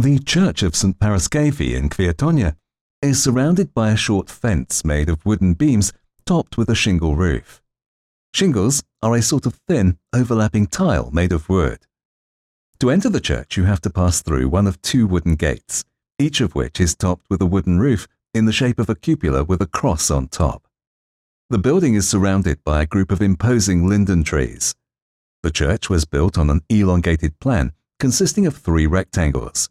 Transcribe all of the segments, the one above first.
The Church of St. Paraskevi in Kwiatonia is surrounded by a short fence made of wooden beams topped with a shingle roof. Shingles are a sort of thin, overlapping tile made of wood. To enter the church, you have to pass through one of two wooden gates, each of which is topped with a wooden roof in the shape of a cupola with a cross on top. The building is surrounded by a group of imposing linden trees. The church was built on an elongated plan consisting of 3 rectangles.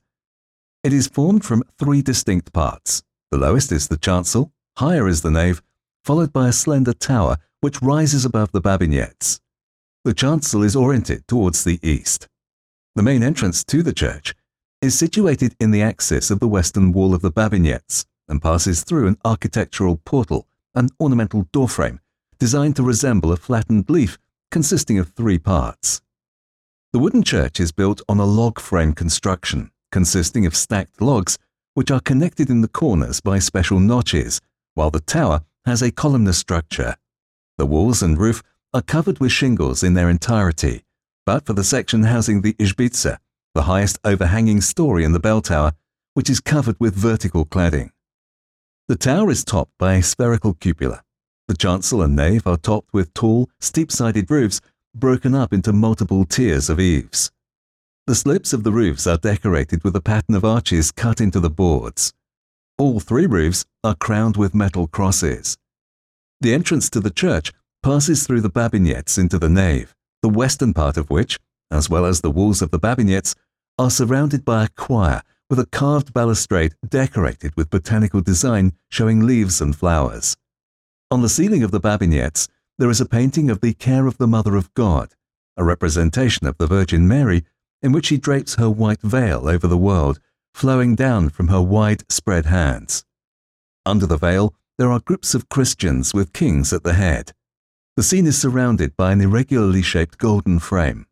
It is formed from 3 distinct parts. The lowest is the chancel, higher is the nave, followed by a slender tower which rises above the babinets. The chancel is oriented towards the east. The main entrance to the church is situated in the axis of the western wall of the babinets and passes through an architectural portal, an ornamental doorframe designed to resemble a flattened leaf consisting of 3 parts. The wooden church is built on a log frame construction consisting of stacked logs which are connected in the corners by special notches, while the tower has a columnar structure. The walls and roof are covered with shingles in their entirety, but for the section housing the Izbica, the highest overhanging story in the bell tower, which is covered with vertical cladding. The tower is topped by a spherical cupola. The chancel and nave are topped with tall, steep-sided roofs broken up into multiple tiers of eaves. The slips of the roofs are decorated with a pattern of arches cut into the boards. All 3 roofs are crowned with metal crosses. The entrance to the church passes through the babinets into the nave, the western part of which, as well as the walls of the babinets, are surrounded by a choir with a carved balustrade decorated with botanical design showing leaves and flowers. On the ceiling of the babinets, there is a painting of the Care of the Mother of God, a representation of the Virgin Mary in which she drapes her white veil over the world, flowing down from her wide spread hands. Under the veil, there are groups of Christians with kings at the head. The scene is surrounded by an irregularly shaped golden frame.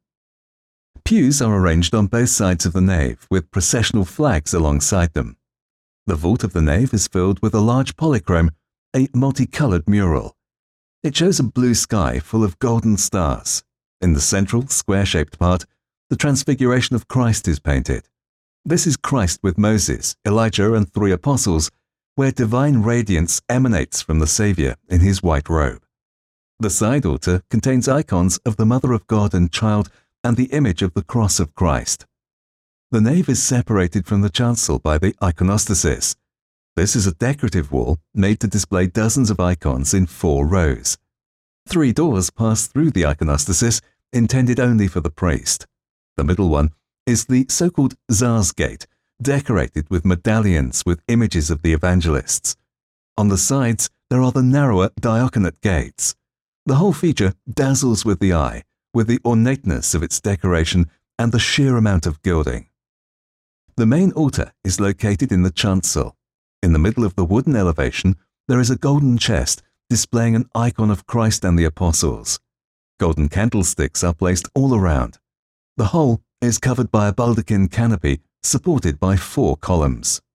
Pews are arranged on both sides of the nave, with processional flags alongside them. The vault of the nave is filled with a large polychrome, a multicolored mural. It shows a blue sky full of golden stars. In the central, square-shaped part, the Transfiguration of Christ is painted. This is Christ with Moses, Elijah, and 3 apostles, where divine radiance emanates from the Saviour in his white robe. The side altar contains icons of the Mother of God and Child and the image of the cross of Christ. The nave is separated from the chancel by the iconostasis. This is a decorative wall made to display dozens of icons in 4 rows. 3 doors pass through the iconostasis, intended only for the priest. The middle one is the so-called Tsar's Gate, decorated with medallions with images of the evangelists. On the sides, there are the narrower diaconate gates. The whole feature dazzles with the eye, with the ornateness of its decoration and the sheer amount of gilding. The main altar is located in the chancel. In the middle of the wooden elevation, there is a golden chest displaying an icon of Christ and the apostles. Golden candlesticks are placed all around. The whole is covered by a baldachin canopy supported by 4 columns.